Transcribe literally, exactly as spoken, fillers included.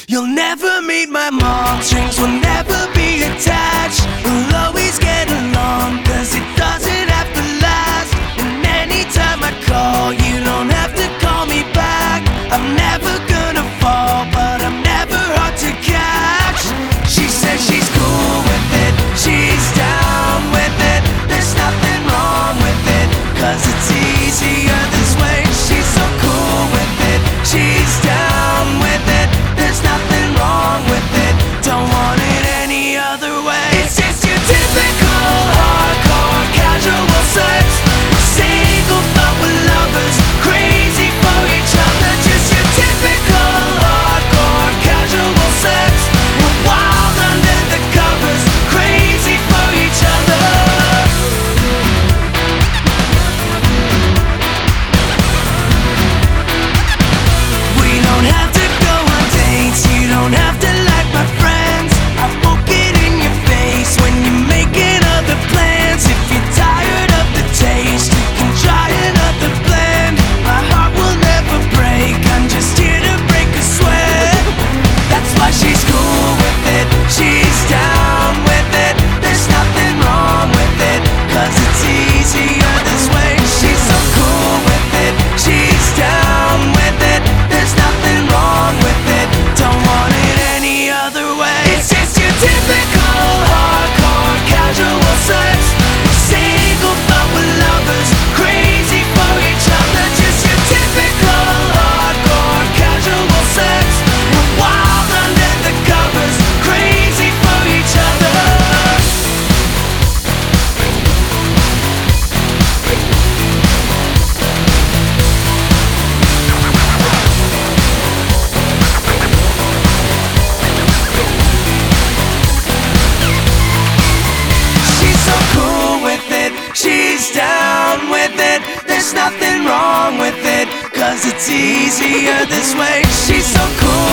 You'll never meet my mom, strings will never be attached. We'll always get along, cause it doesn't have to last. And anytime I call, you don't have to call me back. I'm never gonna fall, but I'm never hard to catch. She says she's cool with it, she's down with it. There's nothing wrong with it, cause it's easier this way. She's so cool with it, she's down with it. There's nothing wrong with it, don't want it any other way. It's just your typical hardcore casual sex. Single but with lovers, crazy for each other. Just your typical hardcore casual sex. We're wild under the covers, crazy for each other. We don't have to go on dates, you don't have to like my friends. I won't get in your face when you're making other plans. If you're tired of the taste, you can try another blend. My heart will never break, I'm just here to break a sweat. That's why she's cool with it, she's down with it. There's nothing wrong with it, cause it's easier this way. She's so cool with it, she's down with it. There's nothing wrong with it, don't want it any other way. It's just your typical hardcore casual sex. Single but with lovers, crazy for each other. Just your typical hardcore casual sex. We're wild under the covers, crazy for each other. She's so cool with it, she's down with it. There's nothing wrong with it, cause it's easier this way. She's so cool